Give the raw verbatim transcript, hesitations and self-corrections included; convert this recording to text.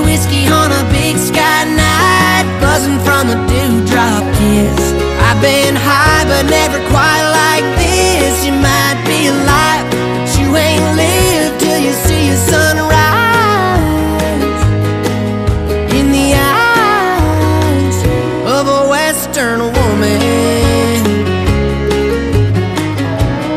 whiskey on a big sky night, buzzing from a dewdrop kiss. I've been high but never quite like this. You might be alive, but you ain't lived till you see your sunrise in the eyes of a Western